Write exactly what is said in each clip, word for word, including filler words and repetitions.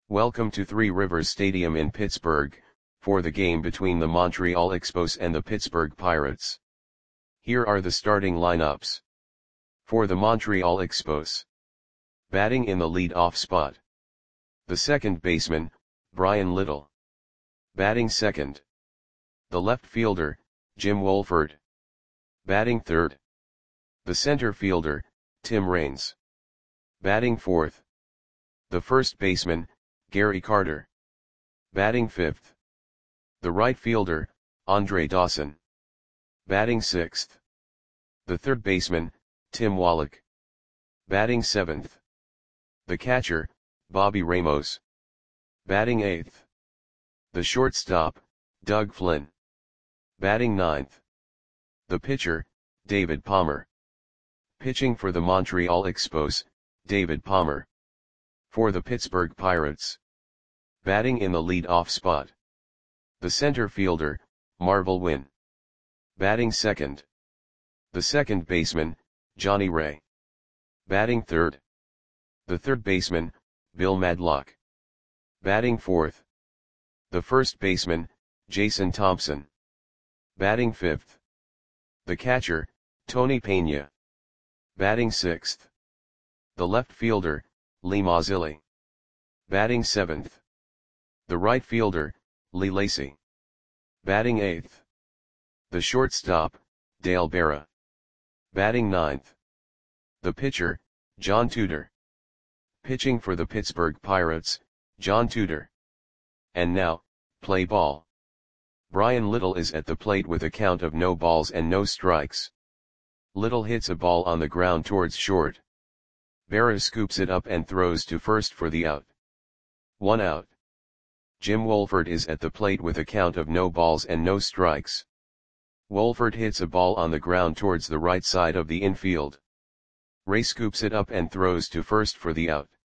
Welcome to Three Rivers Stadium in Pittsburgh, for the game between the Montreal Expos and the Pittsburgh Pirates. Here are the starting lineups. For the Montreal Expos. Batting in the lead-off spot. The second baseman, Bryan Little. Batting second. The left fielder, Jim Wohlford. Batting third. The center fielder, Tim Raines. Batting fourth. The first baseman, Gary Carter. Batting fifth. The right fielder, Andre Dawson. Batting sixth. The third baseman, Tim Wallach. Batting seventh. The catcher, Bobby Ramos. Batting eighth. The shortstop, Doug Flynn. Batting ninth. The pitcher, David Palmer. Pitching for the Montreal Expos, David Palmer. For the Pittsburgh Pirates. Batting in the lead-off spot. The center fielder, Marvel Wynn. Batting second. The second baseman, Johnny Ray. Batting third. The third baseman, Bill Madlock. Batting fourth. The first baseman, Jason Thompson. Batting fifth. The catcher, Tony Pena. Batting sixth. The left fielder, Lee Mazzilli. Batting seventh. The right fielder, Lee Lacy. Batting eighth. The shortstop, Dale Berra. Batting ninth. The pitcher, John Tudor. Pitching for the Pittsburgh Pirates, John Tudor. And now, play ball. Bryan Little is at the plate with a count of no balls and no strikes. Little hits a ball on the ground towards short. Berra scoops it up and throws to first for the out. One out. Jim Wohlford is at the plate with a count of no balls and no strikes. Wohlford hits a ball on the ground towards the right side of the infield. Ray scoops it up and throws to first for the out.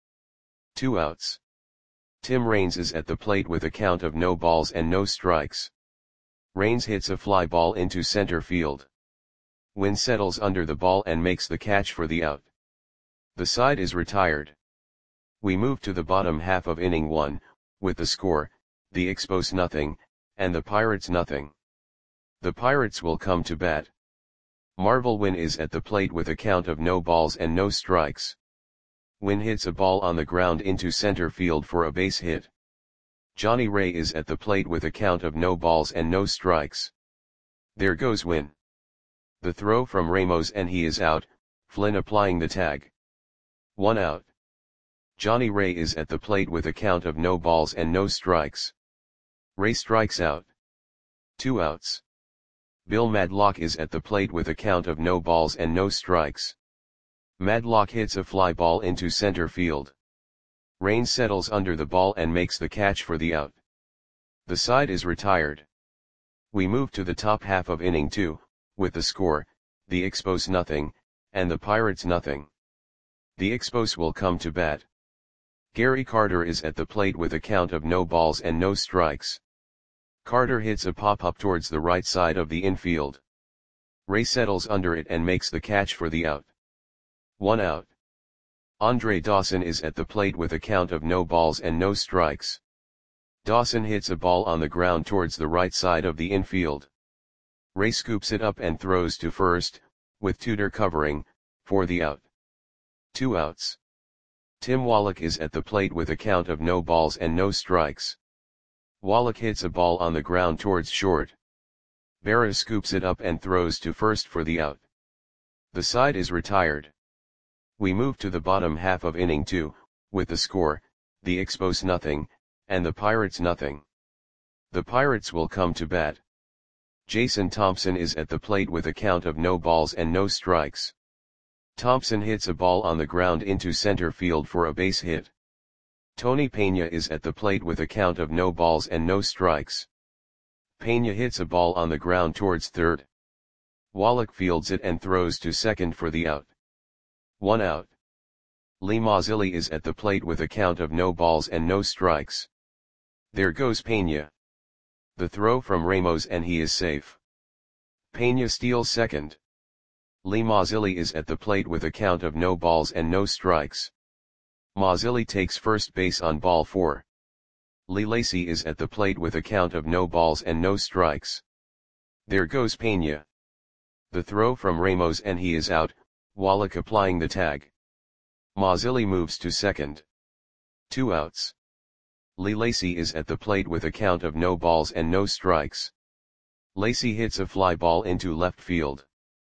Two outs. Tim Raines is at the plate with a count of no balls and no strikes. Raines hits a fly ball into center field. Wynn settles under the ball and makes the catch for the out. The side is retired. We move to the bottom half of inning one, with the score, the Expos nothing, and the Pirates nothing. The Pirates will come to bat. Marvel Wynn is at the plate with a count of no balls and no strikes. Wynn hits a ball on the ground into center field for a base hit. Johnny Ray is at the plate with a count of no balls and no strikes. There goes Wynn. The throw from Ramos and he is out, Flynn applying the tag. One out. Johnny Ray is at the plate with a count of no balls and no strikes. Ray strikes out. Two outs. Bill Madlock is at the plate with a count of no balls and no strikes. Madlock hits a fly ball into center field. Raines settles under the ball and makes the catch for the out. The side is retired. We move to the top half of inning two, with the score, the Expos nothing, and the Pirates nothing. The Expos will come to bat. Gary Carter is at the plate with a count of no balls and no strikes. Carter hits a pop-up towards the right side of the infield. Ray settles under it and makes the catch for the out. One out. Andre Dawson is at the plate with a count of no balls and no strikes. Dawson hits a ball on the ground towards the right side of the infield. Ray scoops it up and throws to first, with Tudor covering, for the out. Two outs. Tim Wallach is at the plate with a count of no balls and no strikes. Wallach hits a ball on the ground towards short. Berra scoops it up and throws to first for the out. The side is retired. We move to the bottom half of inning two, with the score, the Expos nothing, and the Pirates nothing. The Pirates will come to bat. Jason Thompson is at the plate with a count of no balls and no strikes. Thompson hits a ball on the ground into center field for a base hit. Tony Pena is at the plate with a count of no balls and no strikes. Pena hits a ball on the ground towards third. Wallach fields it and throws to second for the out. One out. Lee Mazzilli is at the plate with a count of no balls and no strikes. There goes Pena. The throw from Ramos and he is safe. Pena steals second. Lee Mazzilli is at the plate with a count of no balls and no strikes. Mazzilli takes first base on ball four. Lee Lacy is at the plate with a count of no balls and no strikes. There goes Pena. The throw from Ramos and he is out, Wallach applying the tag. Mazzilli moves to second. Two outs. Lee Lacy is at the plate with a count of no balls and no strikes. Lacy hits a fly ball into left field.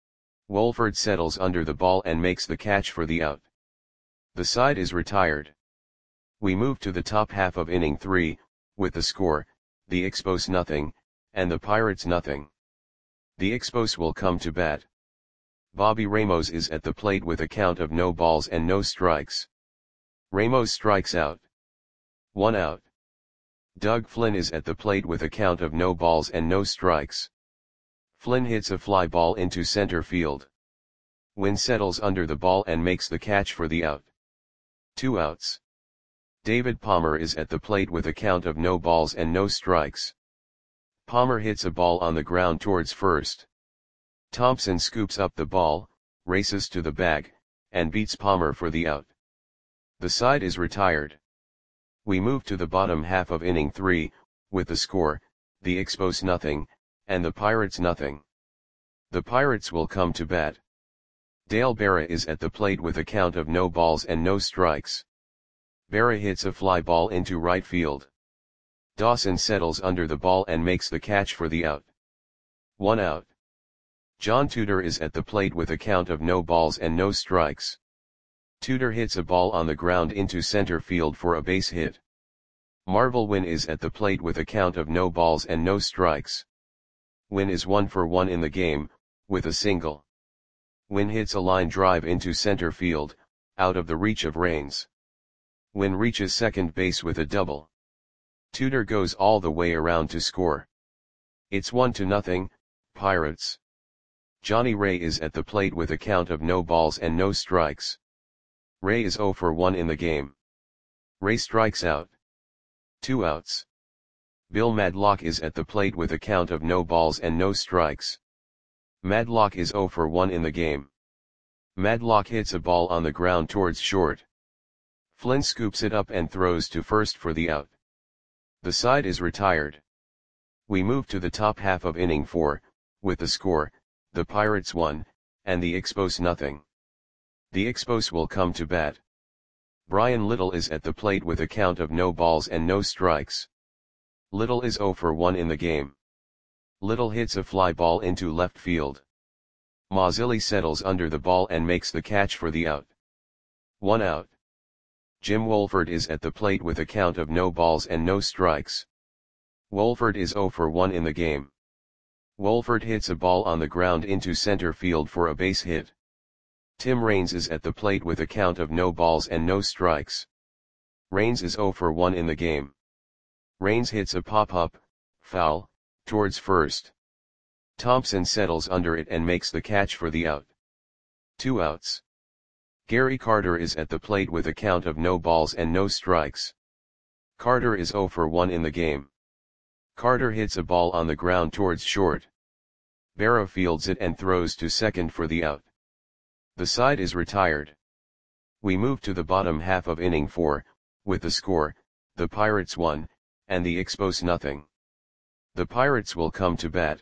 Wolford settles under the ball and makes the catch for the out. The side is retired. We move to the top half of inning three, with the score, the Expos nothing, and the Pirates nothing. The Expos will come to bat. Bobby Ramos is at the plate with a count of no balls and no strikes. Ramos strikes out. One out. Doug Flynn is at the plate with a count of no balls and no strikes. Flynn hits a fly ball into center field. Wynn settles under the ball and makes the catch for the out. Two outs. David Palmer is at the plate with a count of no balls and no strikes. Palmer hits a ball on the ground towards first. Thompson scoops up the ball, races to the bag, and beats Palmer for the out. The side is retired. We move to the bottom half of inning three, with the score, the Expos nothing, and the Pirates nothing. The Pirates will come to bat. Dale Berra is at the plate with a count of no balls and no strikes. Berra hits a fly ball into right field. Dawson settles under the ball and makes the catch for the out. One out. John Tudor is at the plate with a count of no balls and no strikes. Tudor hits a ball on the ground into center field for a base hit. Marvel Wynn is at the plate with a count of no balls and no strikes. Wynn is one for one in the game, with a single. Wynn hits a line drive into center field, out of the reach of Raines. Wynn reaches second base with a double. Tudor goes all the way around to score. It's one to nothing, Pirates. Johnny Ray is at the plate with a count of no balls and no strikes. Ray is zero for one in the game. Ray strikes out. Two outs. Bill Madlock is at the plate with a count of no balls and no strikes. Madlock is zero for one in the game. Madlock hits a ball on the ground towards short. Flynn scoops it up and throws to first for the out. The side is retired. We move to the top half of inning four, with the score, the Pirates one, and the Expos nothing. The Expos will come to bat. Brian Little is at the plate with a count of no balls and no strikes. Little is zero for one in the game. Little hits a fly ball into left field. Mazzilli settles under the ball and makes the catch for the out. One out. Jim Wolford is at the plate with a count of no balls and no strikes. Wolford is zero for one in the game. Wolford hits a ball on the ground into center field for a base hit. Tim Raines is at the plate with a count of no balls and no strikes. Raines is zero for one in the game. Raines hits a pop-up, foul, towards first. Thompson settles under it and makes the catch for the out. Two outs. Gary Carter is at the plate with a count of no balls and no strikes. Carter is zero for one in the game. Carter hits a ball on the ground towards short. Berra fields it and throws to second for the out. The side is retired. We move to the bottom half of inning four, with the score, the Pirates one, and the Expos nothing. The Pirates will come to bat.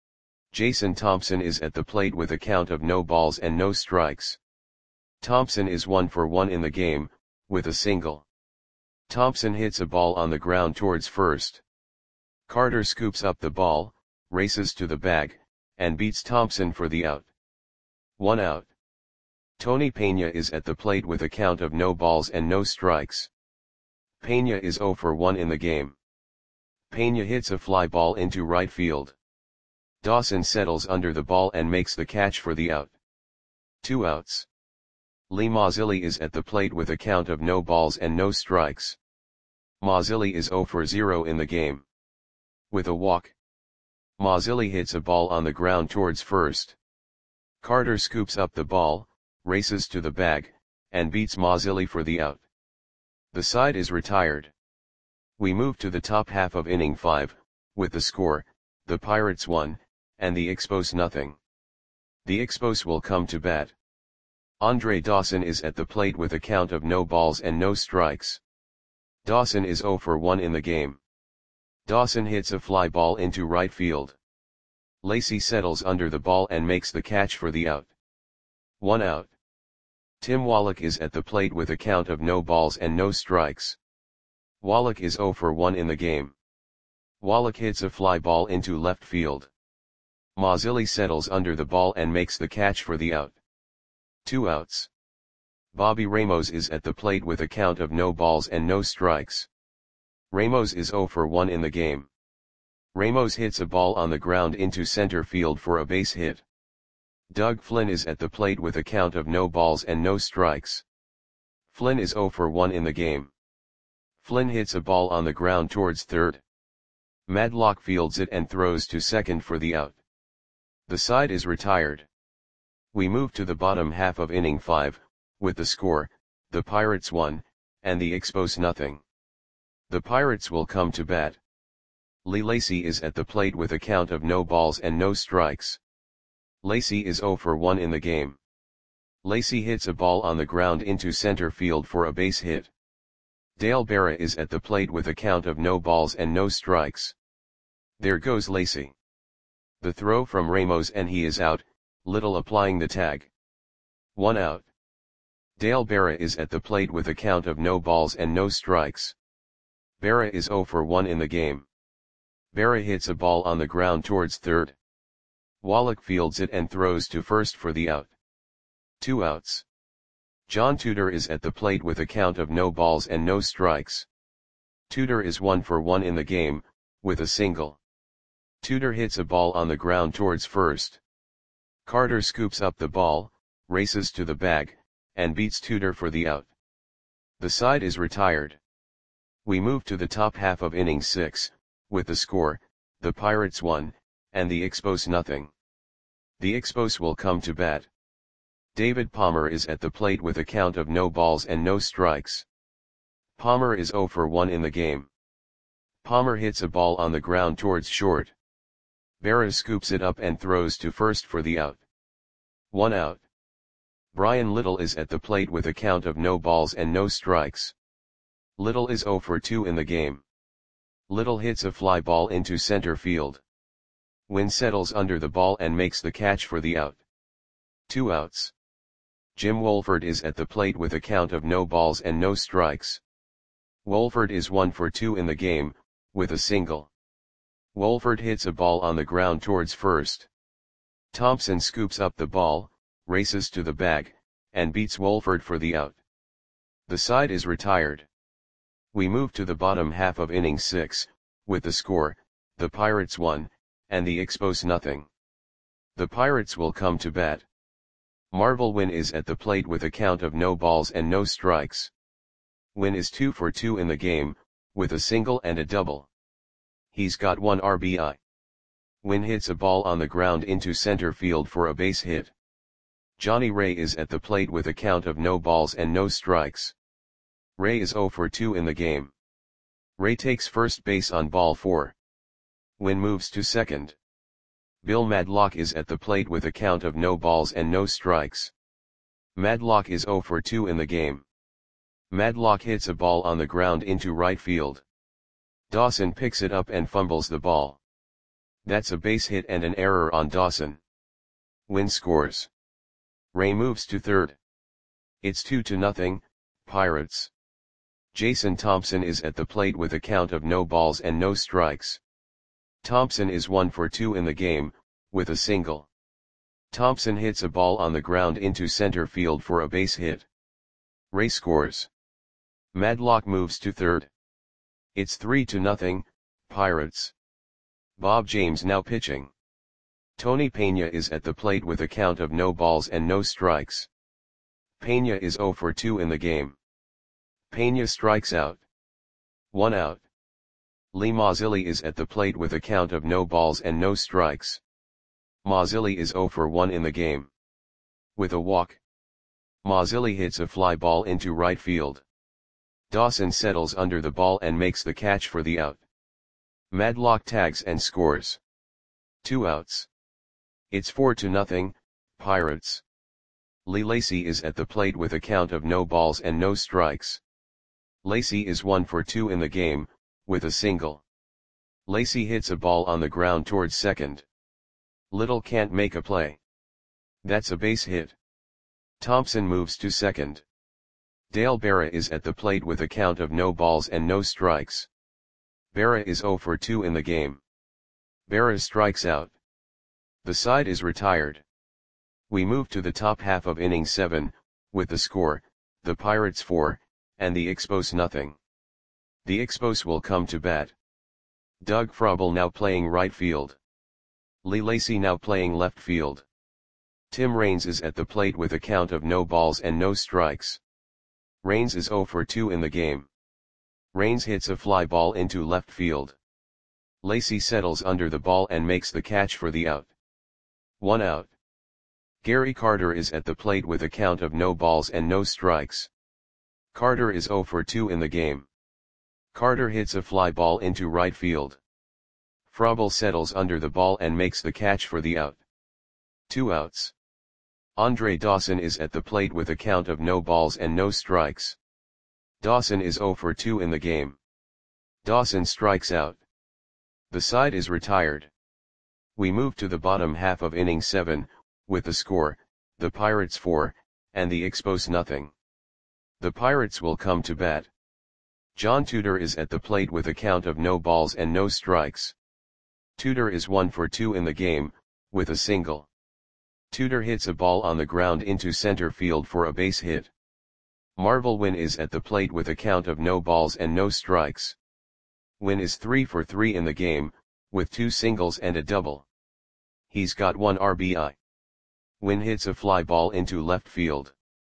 Jason Thompson is at the plate with a count of no balls and no strikes. Thompson is one for one in the game, with a single. Thompson hits a ball on the ground towards first. Carter scoops up the ball, races to the bag, and beats Thompson for the out. One out. Tony Pena is at the plate with a count of no balls and no strikes. Pena is zero for one in the game. Pena hits a fly ball into right field. Dawson settles under the ball and makes the catch for the out. Two outs. Lee Mazzilli is at the plate with a count of no balls and no strikes. Mazzilli is zero for zero in the game. With a walk. Mazzilli hits a ball on the ground towards first. Carter scoops up the ball, races to the bag, and beats Mazzilli for the out. The side is retired. We move to the top half of inning five, with the score, the Pirates one, and the Expos nothing. The Expos will come to bat. Andre Dawson is at the plate with a count of no balls and no strikes. Dawson is zero for one in the game. Dawson hits a fly ball into right field. Lacy settles under the ball and makes the catch for the out. One out. Tim Wallach is at the plate with a count of no balls and no strikes. Wallach is zero for one in the game. Wallach hits a fly ball into left field. Mazzilli settles under the ball and makes the catch for the out. Two outs. Bobby Ramos is at the plate with a count of no balls and no strikes. Ramos is zero for one in the game. Ramos hits a ball on the ground into center field for a base hit. Doug Flynn is at the plate with a count of no balls and no strikes. Flynn is zero for one in the game. Flynn hits a ball on the ground towards third. Madlock fields it and throws to second for the out. The side is retired. We move to the bottom half of inning five, with the score, the Pirates one, and the Expos nothing. The Pirates will come to bat. Lee Lacy is at the plate with a count of no balls and no strikes. Lacy is zero for one in the game. Lacy hits a ball on the ground into center field for a base hit. Dale Berra is at the plate with a count of no balls and no strikes. There goes Lacy. The throw from Ramos and he is out, Little applying the tag. One out. Dale Berra is at the plate with a count of no balls and no strikes. Berra is zero for one in the game. Berra hits a ball on the ground towards third. Wallach fields it and throws to first for the out. Two outs. John Tudor is at the plate with a count of no balls and no strikes. Tudor is one for one in the game, with a single. Tudor hits a ball on the ground towards first. Carter scoops up the ball, races to the bag, and beats Tudor for the out. The side is retired. We move to the top half of inning six, with the score, the Pirates one, and the Expos nothing. The Expos will come to bat. David Palmer is at the plate with a count of no balls and no strikes. Palmer is zero for one in the game. Palmer hits a ball on the ground towards short. Berra scoops it up and throws to first for the out. One out. Brian Little is at the plate with a count of no balls and no strikes. Little is zero for two in the game. Little hits a fly ball into center field. Wynn settles under the ball and makes the catch for the out. Two outs. Jim Wolford is at the plate with a count of no balls and no strikes. Wolford is one for two in the game, with a single. Wolford hits a ball on the ground towards first. Thompson scoops up the ball, races to the bag, and beats Wolford for the out. The side is retired. We move to the bottom half of inning six, with the score, the Pirates one, and the Expos nothing. The Pirates will come to bat. Marvel Wynn is at the plate with a count of no balls and no strikes. Wynn is two for two in the game, with a single and a double. He's got one R B I. Wynn hits a ball on the ground into center field for a base hit. Johnny Ray is at the plate with a count of no balls and no strikes. Ray is zero for two in the game. Ray takes first base on ball four. Wynn moves to second. Bill Madlock is at the plate with a count of no balls and no strikes. Madlock is zero for two in the game. Madlock hits a ball on the ground into right field. Dawson picks it up and fumbles the ball. That's a base hit and an error on Dawson. Wynn scores. Ray moves to third. It's two to nothing, Pirates. Jason Thompson is at the plate with a count of no balls and no strikes. Thompson is one for two in the game, with a single. Thompson hits a ball on the ground into center field for a base hit. Ray scores. Madlock moves to third. It's three to nothing, Pirates. Bob James now pitching. Tony Pena is at the plate with a count of no balls and no strikes. Pena is zero for two in the game. Pena strikes out. One out. Lee Mazzilli is at the plate with a count of no balls and no strikes. Mazzilli is zero for one in the game. With a walk. Mazzilli hits a fly ball into right field. Dawson settles under the ball and makes the catch for the out. Madlock tags and scores. Two outs. It's four to nothing, Pirates. Lee Lacy is at the plate with a count of no balls and no strikes. Lacy is one for two in the game, with a single. Lacey hits a ball on the ground towards second. Little can't make a play. That's a base hit. Thompson moves to second. Dale Berra is at the plate with a count of no balls and no strikes. Berra is zero for two in the game. Berra strikes out. The side is retired. We move to the top half of inning seven, with the score, the Pirates four, and the Expos nothing. The Expos will come to bat. Doug Frobel now playing right field. Lee Lacey now playing left field. Tim Raines is at the plate with a count of no balls and no strikes. Raines is zero for two in the game. Raines hits a fly ball into left field. Lacey settles under the ball and makes the catch for the out. One out. Gary Carter is at the plate with a count of no balls and no strikes. Carter is zero for two in the game. Carter hits a fly ball into right field. Frobel settles under the ball and makes the catch for the out. Two outs. Andre Dawson is at the plate with a count of no balls and no strikes. Dawson is zero for two in the game. Dawson strikes out. The side is retired. We move to the bottom half of inning seven, with the score, the Pirates four, and the Expos nothing. The Pirates will come to bat. John Tudor is at the plate with a count of no balls and no strikes. Tudor is one for two in the game, with a single. Tudor hits a ball on the ground into center field for a base hit. Marvel Wynn is at the plate with a count of no balls and no strikes. Wynn is three for three in the game, with two singles and a double. He's got one R B I. Wynn hits a fly ball into left field.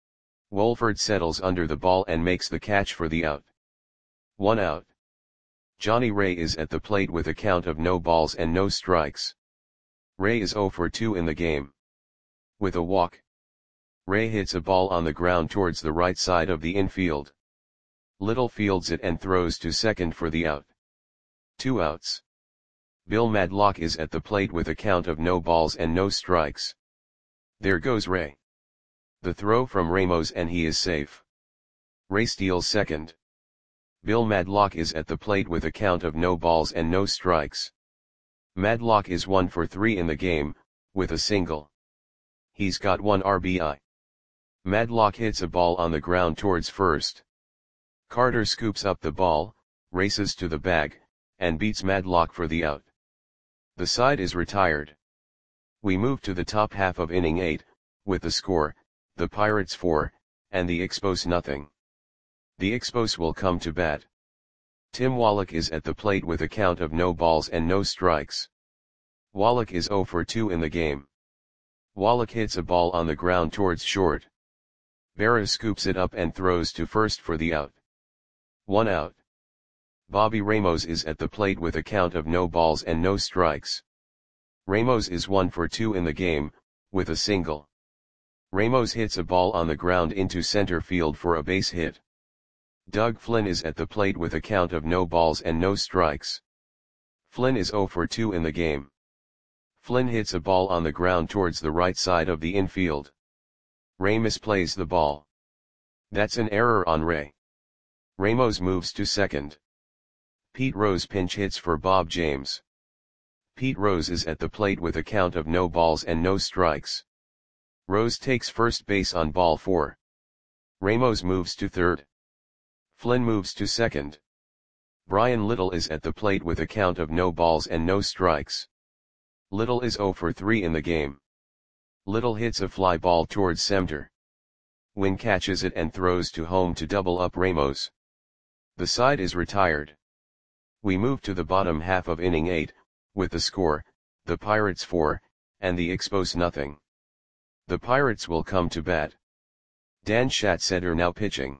Wolford settles under the ball and makes the catch for the out. One out. Johnny Ray is at the plate with a count of no balls and no strikes. Ray is zero for two in the game. With a walk. Ray hits a ball on the ground towards the right side of the infield. Little fields it and throws to second for the out. Two outs. Bill Madlock is at the plate with a count of no balls and no strikes. There goes Ray. The throw from Ramos and he is safe. Ray steals second. Bill Madlock is at the plate with a count of no balls and no strikes. Madlock is one for three in the game, with a single. He's got one R B I. Madlock hits a ball on the ground towards first. Carter scoops up the ball, races to the bag, and beats Madlock for the out. The side is retired. We move to the top half of inning eight, with the score, the Pirates four, and the Expos nothing. The Expos will come to bat. Tim Wallach is at the plate with a count of no balls and no strikes. Wallach is zero for two in the game. Wallach hits a ball on the ground towards short. Berra scoops it up and throws to first for the out. One out. Bobby Ramos is at the plate with a count of no balls and no strikes. Ramos is one for two in the game, with a single. Ramos hits a ball on the ground into center field for a base hit. Doug Flynn is at the plate with a count of no balls and no strikes. Flynn is zero for two in the game. Flynn hits a ball on the ground towards the right side of the infield. Ray misplays the ball. That's an error on Ray. Ramos moves to second. Pete Rose pinch hits for Bob James. Pete Rose is at the plate with a count of no balls and no strikes. Rose takes first base on ball four. Ramos moves to third. Flynn moves to second. Brian Little is at the plate with a count of no balls and no strikes. Little is zero for three in the game. Little hits a fly ball towards center. Wynn catches it and throws to home to double up Ramos. The side is retired. We move to the bottom half of inning eight, with the score, the Pirates four, and the Expos nothing. The Pirates will come to bat. Dan Schatzeder now pitching.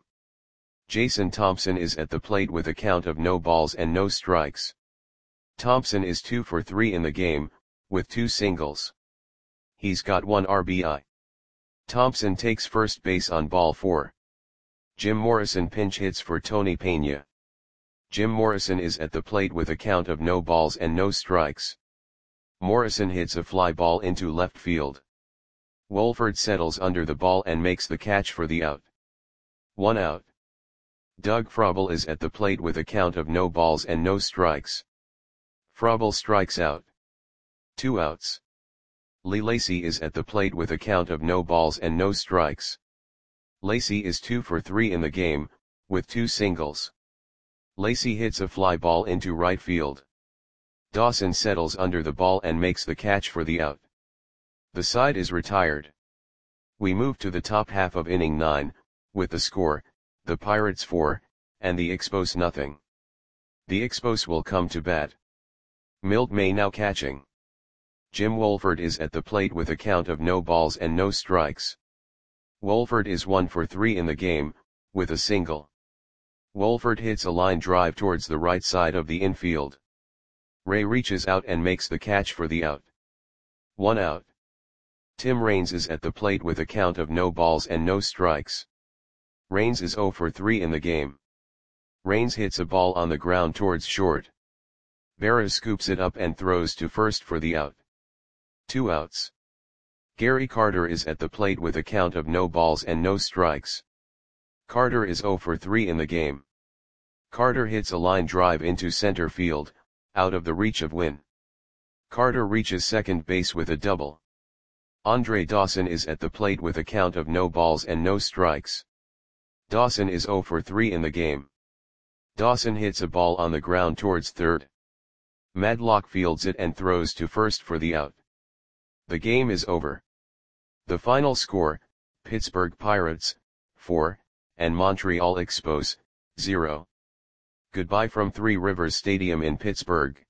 Jason Thompson is at the plate with a count of no balls and no strikes. Thompson is two for three in the game, with two singles. He's got one R B I. Thompson takes first base on ball four. Jim Morrison pinch hits for Tony Pena. Jim Morrison is at the plate with a count of no balls and no strikes. Morrison hits a fly ball into left field. Wolford settles under the ball and makes the catch for the out. One out. Doug Frobel is at the plate with a count of no balls and no strikes. Frobel strikes out. Two outs. Lee Lacy is at the plate with a count of no balls and no strikes. Lacy is two for three in the game, with two singles. Lacy hits a fly ball into right field. Dawson settles under the ball and makes the catch for the out. The side is retired. We move to the top half of inning nine, with the score, the Pirates four, and the Expos nothing. The Expos will come to bat. Milt May now catching. Jim Wolford is at the plate with a count of no balls and no strikes. Wolford is one for three in the game, with a single. Wolford hits a line drive towards the right side of the infield. Ray reaches out and makes the catch for the out. One out. Tim Raines is at the plate with a count of no balls and no strikes. Raines is zero for three in the game. Raines hits a ball on the ground towards short. Berra scoops it up and throws to first for the out. Two outs. Gary Carter is at the plate with a count of no balls and no strikes. Carter is zero for three in the game. Carter hits a line drive into center field, out of the reach of Wynn. Carter reaches second base with a double. Andre Dawson is at the plate with a count of no balls and no strikes. Dawson is zero for three in the game. Dawson hits a ball on the ground towards third. Madlock fields it and throws to first for the out. The game is over. The final score, Pittsburgh Pirates, four, and Montreal Expos, zero. Goodbye from Three Rivers Stadium in Pittsburgh.